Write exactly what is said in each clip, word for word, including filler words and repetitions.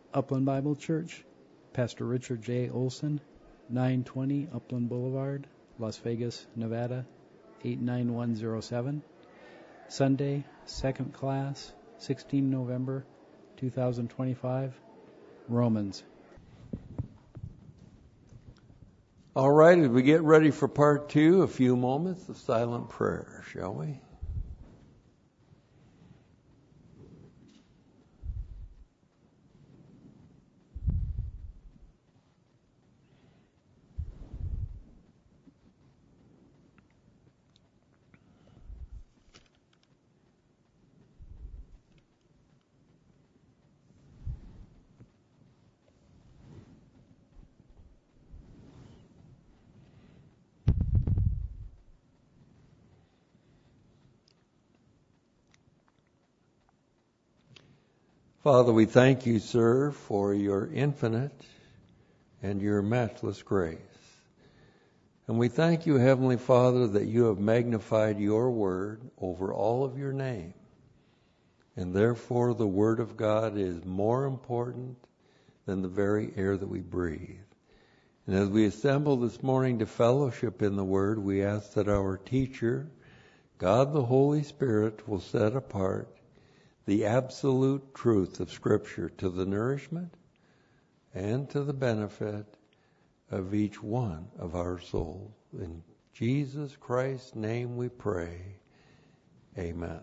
Upland Bible Church, Pastor Richard J. Olson, nine twenty Upland Boulevard, Las Vegas, Nevada, eight nine one zero seven. Sunday, second class, sixteenth November two thousand twenty-five, Romans. All right, as we get ready for part two, a few moments of silent prayer, shall we? Father, we thank you, sir, for your infinite and your matchless grace. And we thank you, Heavenly Father, that you have magnified your word over all of your name. And therefore the word of God is more important than the very air that we breathe. And as we assemble this morning to fellowship in the word, we ask that our teacher, God the Holy Spirit, will set apart the absolute truth of Scripture to the nourishment and to the benefit of each one of our souls. In Jesus Christ's name we pray. Amen.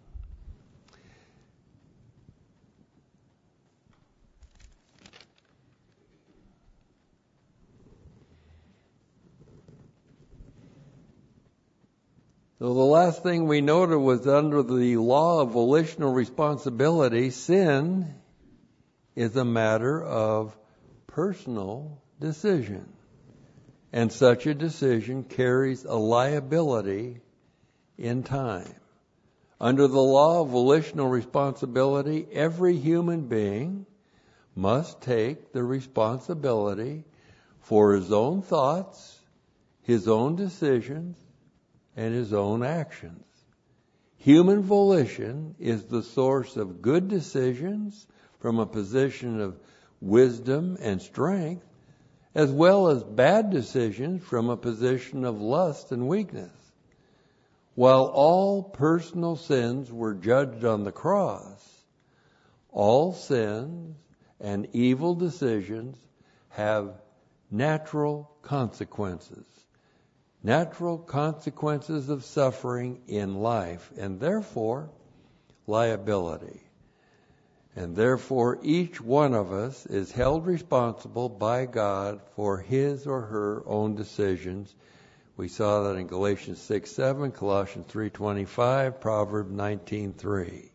So the last thing we noted was under the law of volitional responsibility, sin is a matter of personal decision. And such a decision carries a liability in time. Under the law of volitional responsibility, every human being must take the responsibility for his own thoughts, his own decisions, and his own actions. Human volition is the source of good decisions from a position of wisdom and strength, as well as bad decisions from a position of lust and weakness. While all personal sins were judged on the cross, all sins and evil decisions have natural consequences. Natural consequences of suffering in life, and therefore liability. And therefore each one of us is held responsible by God for his or her own decisions. We saw that in Galatians six seven, Colossians three twenty-five, Proverbs nineteen three.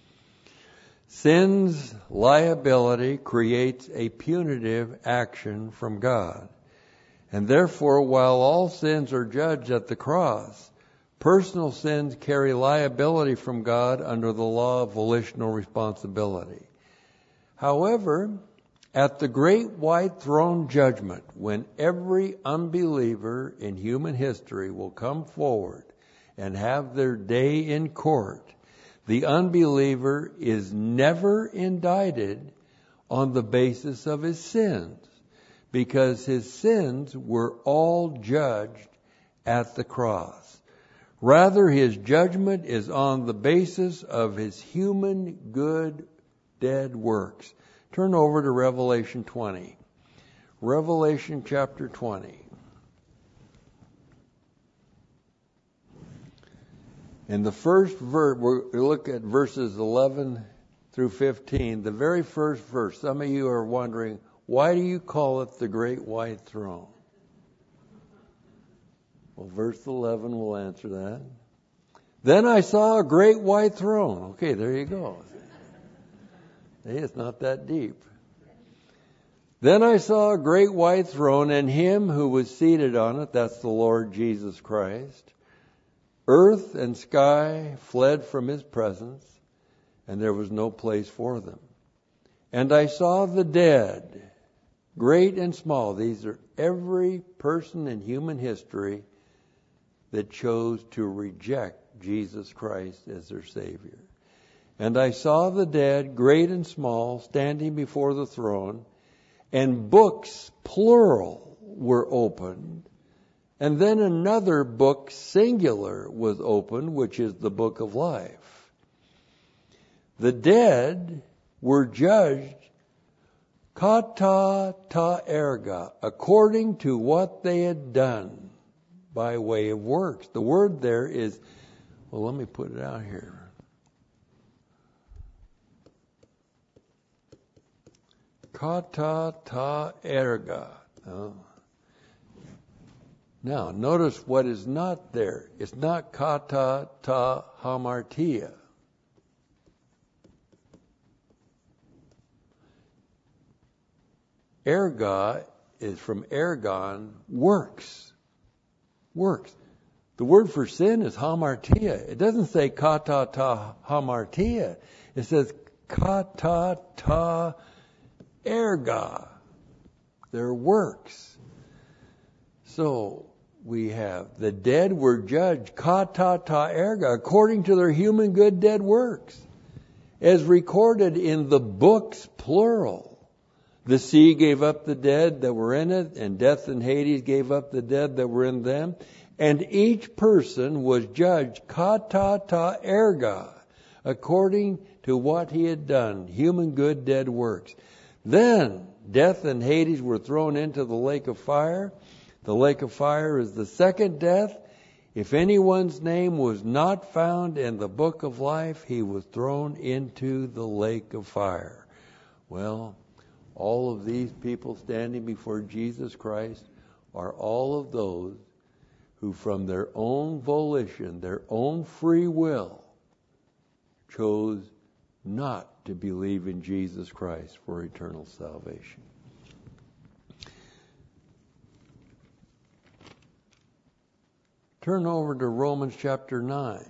Sin's liability creates a punitive action from God. And therefore, while all sins are judged at the cross, personal sins carry liability from God under the law of volitional responsibility. However, at the great white throne judgment, when every unbeliever in human history will come forward and have their day in court, the unbeliever is never indicted on the basis of his sins, because his sins were all judged at the cross. Rather, his judgment is on the basis of his human good dead works. Turn over to Revelation twenty. Revelation chapter twenty. In the first verse, we look at verses eleven through fifteen. The very first verse, some of you are wondering, why do you call it the Great White Throne? Well, verse eleven will answer that. Then I saw a great white throne. Okay, there you go. Hey, it's not that deep. Then I saw a great white throne and him who was seated on it, that's the Lord Jesus Christ. Earth and sky fled from his presence, and there was no place for them. And I saw the dead, great and small. These are every person in human history that chose to reject Jesus Christ as their Savior. And I saw the dead, great and small, standing before the throne, and books, plural, were opened. And then another book, singular, was opened, which is the book of life. The dead were judged kata ta erga, according to what they had done by way of works. The word there is, well, let me put it out here. Kata ta erga. Oh. Now, notice what is not there. It's not kata ta hamartia. Erga is from ergon, works. Works. The word for sin is hamartia. It doesn't say kata ta hamartia. It says kata ta erga. Their works. So we have the dead were judged kata ta erga according to their human good dead works, as recorded in the books, plural. The sea gave up the dead that were in it, and death and Hades gave up the dead that were in them. And each person was judged kata ta erga, according to what he had done, human good dead works. Then death and Hades were thrown into the lake of fire. The lake of fire is the second death. If anyone's name was not found in the book of life, he was thrown into the lake of fire. Well, all of these people standing before Jesus Christ are all of those who from their own volition, their own free will, chose not to believe in Jesus Christ for eternal salvation. Turn over to Romans chapter nine.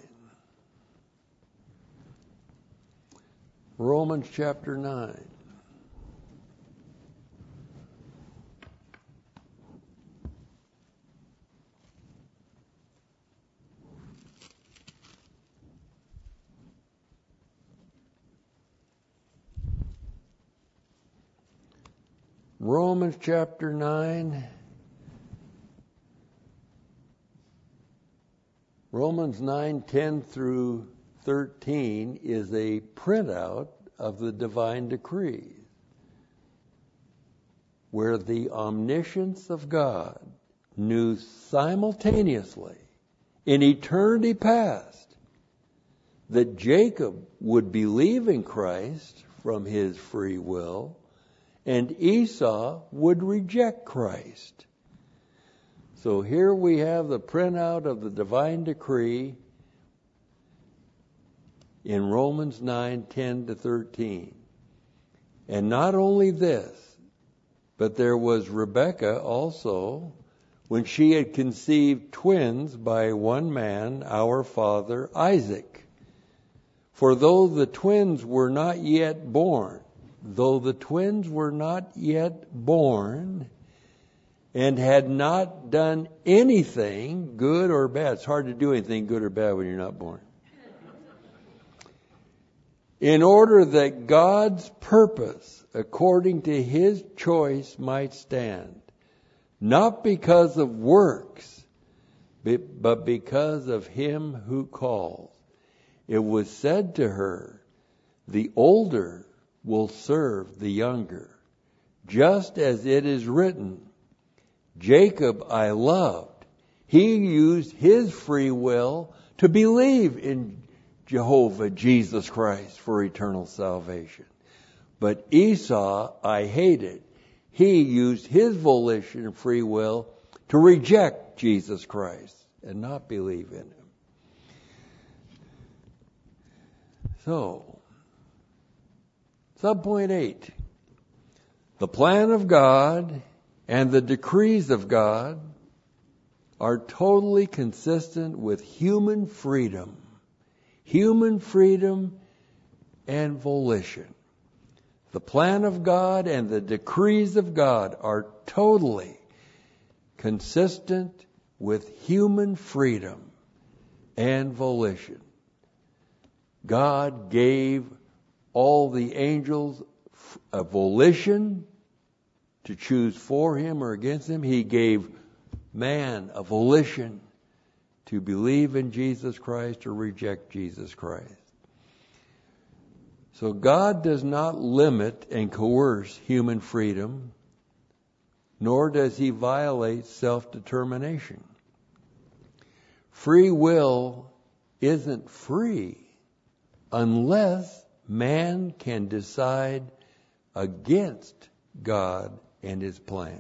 Romans chapter nine. Romans chapter nine. Romans nine, ten through thirteen is a printout of the divine decree, where the omniscience of God knew simultaneously in eternity past that Jacob would believe in Christ from his free will, and Esau would reject Christ. So here we have the printout of the divine decree in Romans nine, ten to thirteen. And not only this, but there was Rebekah also, when she had conceived twins by one man, our father Isaac. For though the twins were not yet born, though the twins were not yet born, and had not done anything good or bad. It's hard to do anything good or bad when you're not born. In order that God's purpose, according to his choice, might stand, not because of works, but because of him who calls. It was said to her, the older will serve the younger, just as it is written, Jacob I loved. He used his free will to believe in Jehovah, Jesus Christ, for eternal salvation. But Esau I hated. He used his volition and free will to reject Jesus Christ and not believe in him. So, subpoint eight. The plan of God and the decrees of God are totally consistent with human freedom. Human freedom and volition. The plan of God and the decrees of God are totally consistent with human freedom and volition. God gave all the angels a volition to choose for him or against him. He gave man a volition to believe in Jesus Christ or reject Jesus Christ. So God does not limit and coerce human freedom, nor does he violate self-determination. Free will isn't free unless man can decide against God and his plan.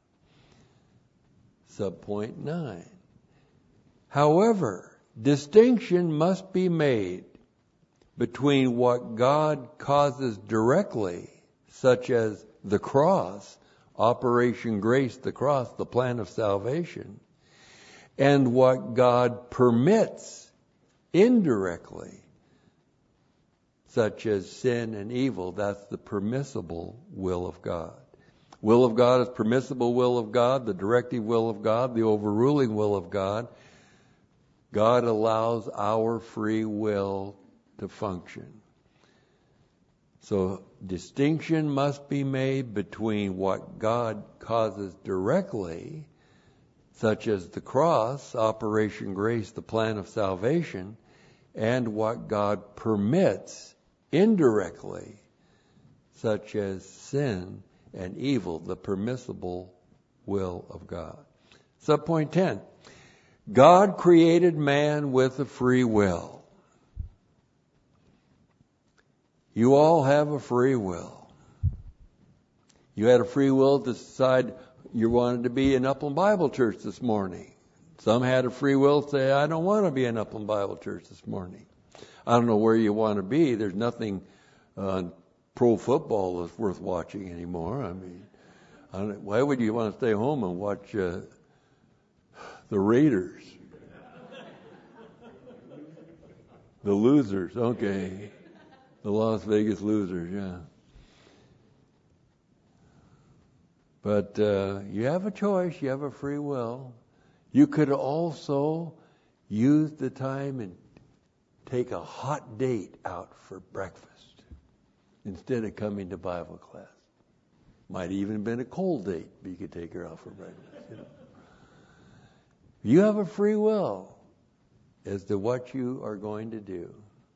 Subpoint nine. However, distinction must be made between what God causes directly, such as the cross, Operation Grace, the cross, the plan of salvation, and what God permits indirectly, such as sin and evil. That's the permissible will of God. Will of God is permissible will of God, the directive will of God, the overruling will of God. God allows our free will to function. So distinction must be made between what God causes directly, such as the cross, Operation Grace, the plan of salvation, and what God permits indirectly, such as sin and evil, the permissible will of God. Subpoint ten. God created man with a free will. You all have a free will. You had a free will to decide you wanted to be in Upland Bible Church this morning. Some had a free will to say, I don't want to be in Upland Bible Church this morning. I don't know where you want to be. There's nothing uh, pro football that's worth watching anymore. I mean, I don't, why would you want to stay home and watch uh, the Raiders? The losers, okay. The Las Vegas losers, yeah. But uh, you have a choice. You have a free will. You could also use the time and take a hot date out for breakfast instead of coming to Bible class. Might even been a cold date, but you could take her out for breakfast. You know. You have a free will as to what you are going to do.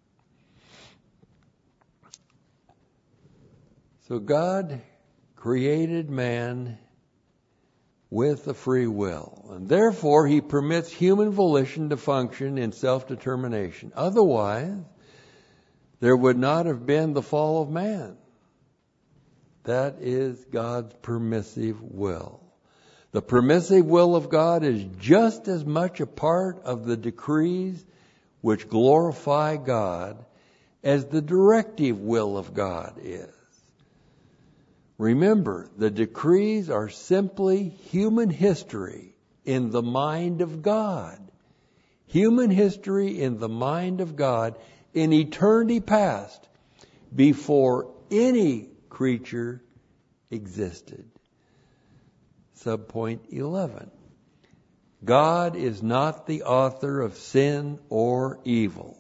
So God created man with a free will, and therefore he permits human volition to function in self-determination. Otherwise, there would not have been the fall of man. That is God's permissive will. The permissive will of God is just as much a part of the decrees which glorify God as the directive will of God is. Remember, the decrees are simply human history in the mind of God. Human history in the mind of God in eternity past, before any creature existed. Subpoint eleven. God is not the author of sin or evil.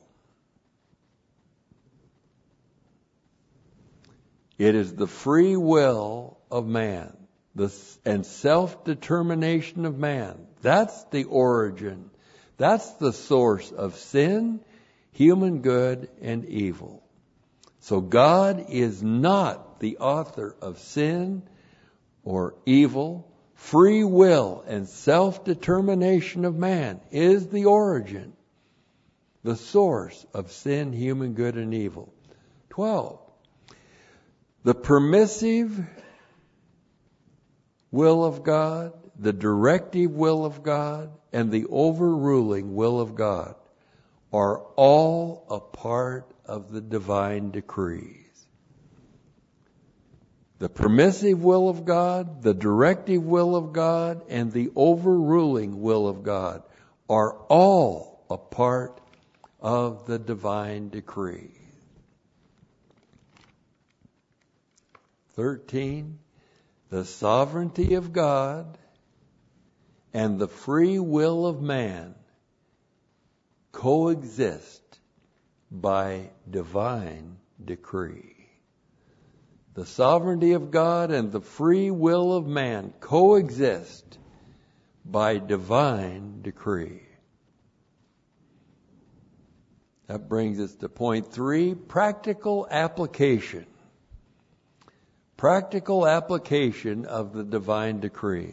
It is the free will of man, the and self-determination of man. That's the origin. That's the source of sin, human good, and evil. So God is not the author of sin or evil. Free will and self-determination of man is the origin, the source of sin, human good, and evil. Twelve. The permissive will of God, the directive will of God, and the overruling will of God are all a part of the divine decrees. The permissive will of God, the directive will of God, and the overruling will of God are all a part of the divine decree. thirteen. The sovereignty of God and the free will of man coexist by divine decree. The sovereignty of God and the free will of man coexist by divine decree. That brings us to point three, practical application. Practical application of the divine decrees.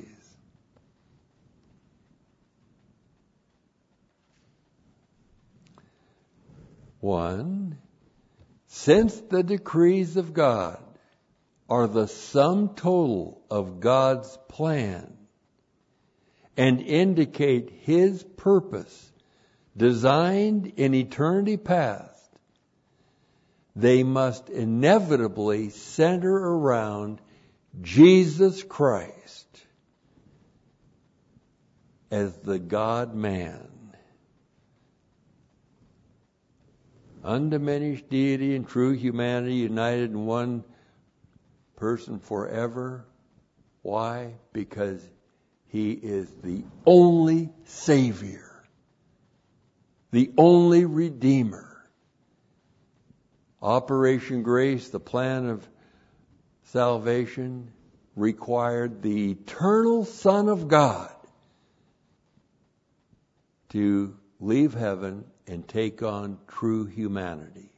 One, since the decrees of God are the sum total of God's plan and indicate His purpose designed in eternity past, they must inevitably center around Jesus Christ as the God-man. Undiminished deity and true humanity united in one person forever. Why? Because He is the only Savior, the only Redeemer. Operation Grace, the plan of salvation, required the eternal Son of God to leave heaven and take on true humanity.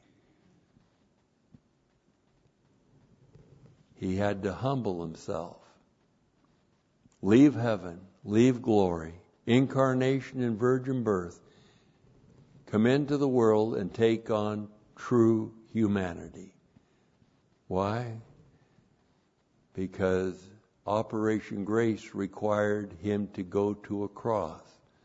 He had to humble Himself, leave heaven, leave glory, incarnation and virgin birth, come into the world and take on true humanity. Why? Because Operation Grace required Him to go to a cross.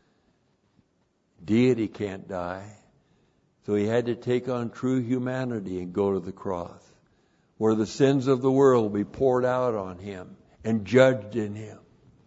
Deity can't die, so He had to take on true humanity and go to the cross, where the sins of the world will be poured out on Him and judged in Him,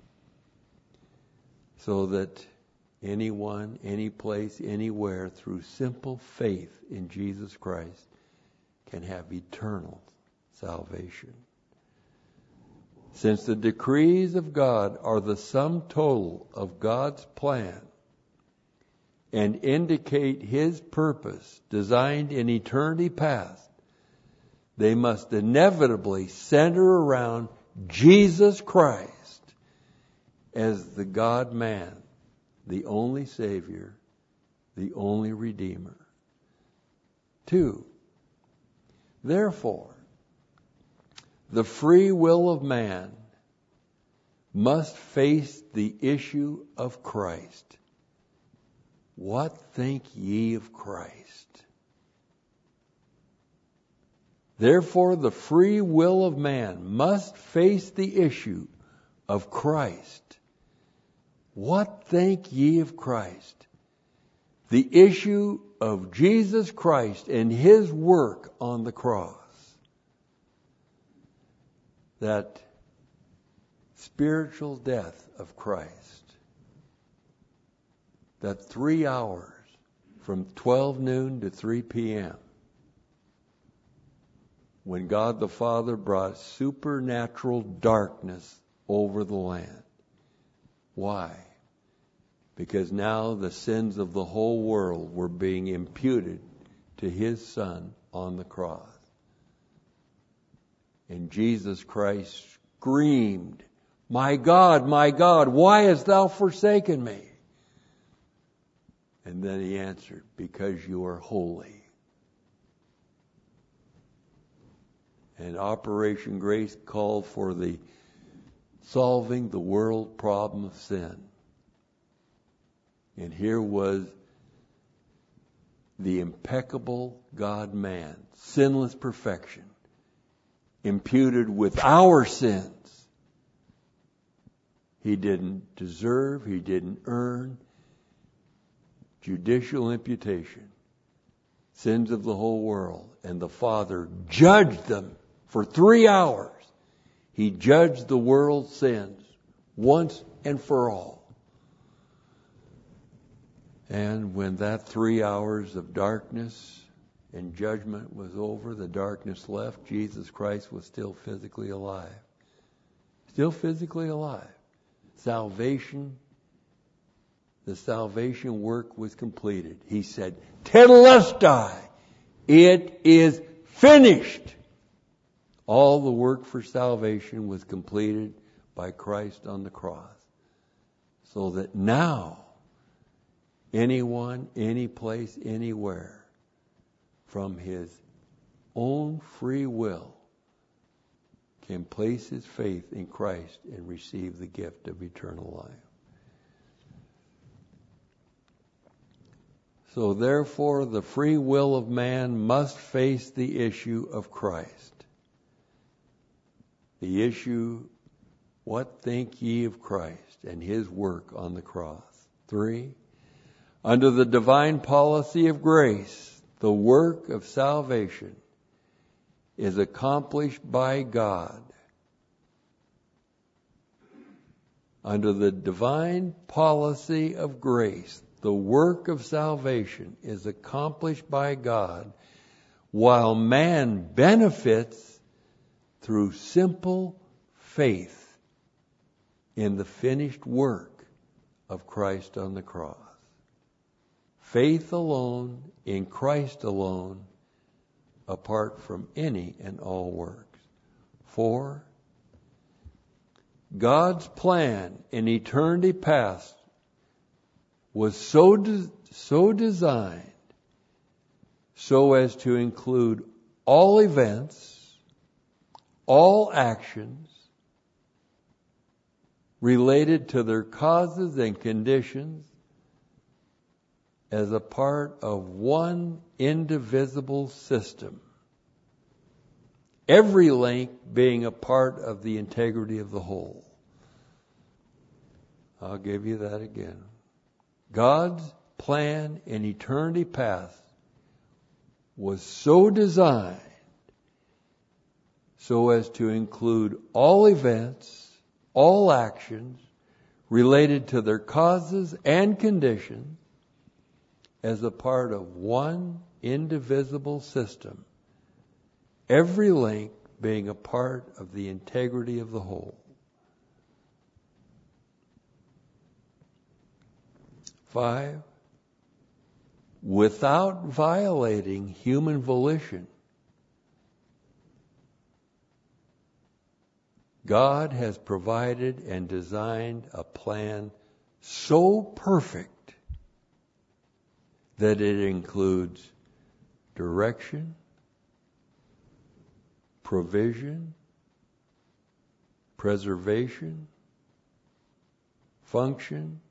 so that anyone, any place, anywhere, through simple faith in Jesus Christ, can have eternal salvation. Since the decrees of God are the sum total of God's plan and indicate His purpose designed in eternity past, they must inevitably center around Jesus Christ as the God-man, the only Savior, the only Redeemer. Two, therefore, the free will of man must face the issue of Christ. What think ye of Christ? Therefore, the free will of man must face the issue of Christ. What think ye of Christ? The issue of Jesus Christ and His work on the cross. That spiritual death of Christ. That three hours from twelve noon to three p.m. when God the Father brought supernatural darkness over the land. Why? Because now the sins of the whole world were being imputed to His Son on the cross. And Jesus Christ screamed, "My God, my God, why hast thou forsaken me?" And then He answered, "Because you are holy." And Operation Grace called for the solving the world problem of sin. And here was the impeccable God-man, sinless perfection, imputed with our sins. He didn't deserve, He didn't earn. Judicial imputation. Sins of the whole world. And the Father judged them for three hours. He judged the world's sins once and for all. And when that three hours of darkness and judgment was over, the darkness left, Jesus Christ was still physically alive. Still physically alive. Salvation, the salvation work was completed. He said, "Tetelestai," It is finished. All the work for salvation was completed by Christ on the cross. So that now, anyone, any place, anywhere, from his own free will, can place his faith in Christ and receive the gift of eternal life. So therefore, the free will of man must face the issue of Christ. The issue, what think ye of Christ and his work on the cross? Three, under the divine policy of grace, the work of salvation is accomplished by God. Under the divine policy of grace, the work of salvation is accomplished by God, while man benefits through simple faith in the finished work of Christ on the cross. Faith alone, in Christ alone, apart from any and all works. Four, God's plan in eternity past was so de- so designed so as to include all events, all actions related to their causes and conditions as a part of one indivisible system. Every link being a part of the integrity of the whole. I'll give you that again. God's plan in eternity past was so designed so as to include all events, all actions related to their causes and conditions as a part of one indivisible system, every link being a part of the integrity of the whole. Five, without violating human volition, God has provided and designed a plan so perfect that it includes direction, provision, preservation, function,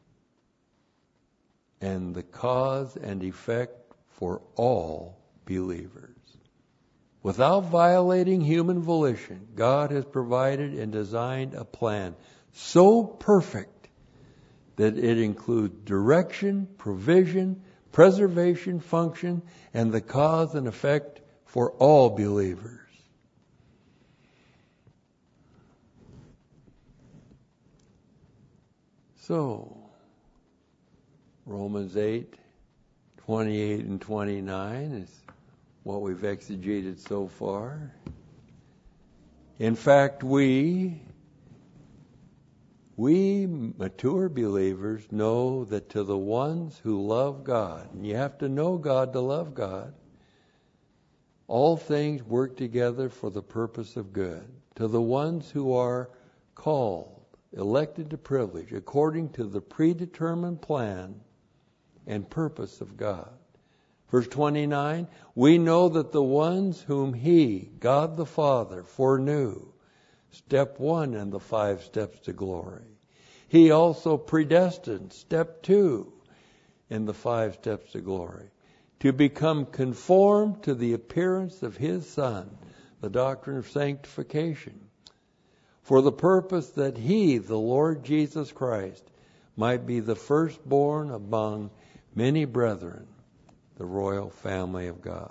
and the cause and effect for all believers. Without violating human volition, God has provided and designed a plan so perfect that it includes direction, provision, preservation, function, and the cause and effect for all believers. So, Romans eight, twenty-eight and twenty-nine is what we've exegeted so far. In fact, we, we mature believers know that to the ones who love God, and you have to know God to love God, all things work together for the purpose of good. To the ones who are called, elected to privilege, according to the predetermined plan and purpose of God. Verse twenty-nine, we know that the ones whom He, God the Father, foreknew, step one in the five steps to glory, He also predestined, step two in the five steps to glory, to become conformed to the appearance of His Son, the doctrine of sanctification, for the purpose that He, the Lord Jesus Christ, might be the firstborn among many brethren, the royal family of God.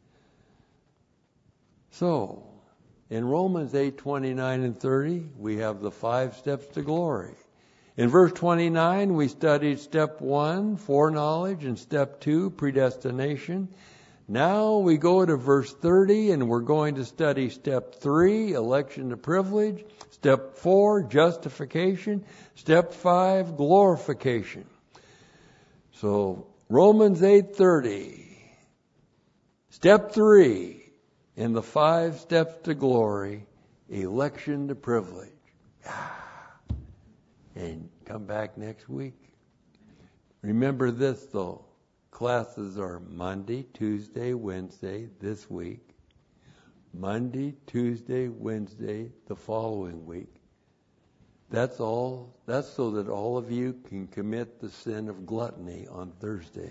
So, in Romans eight, twenty-nine and thirty, we have the five steps to glory. In verse twenty-nine, we studied step one, foreknowledge, and step two, predestination. Now we go to verse thirty, and we're going to study step three, election to privilege, step four, justification, step five, glorification. So, Romans eight thirty Step three in the five steps to glory, election to privilege. And come back next week. Remember this though, classes are Monday, Tuesday, Wednesday this week. Monday, Tuesday, Wednesday the following week. That's all. That's so that all of you can commit the sin of gluttony on Thursday.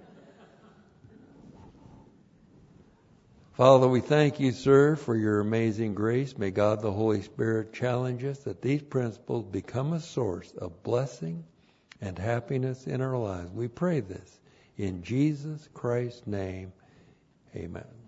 Father, we thank you, sir, for your amazing grace. May God the Holy Spirit challenge us that these principles become a source of blessing and happiness in our lives. We pray this in Jesus Christ's name. Amen.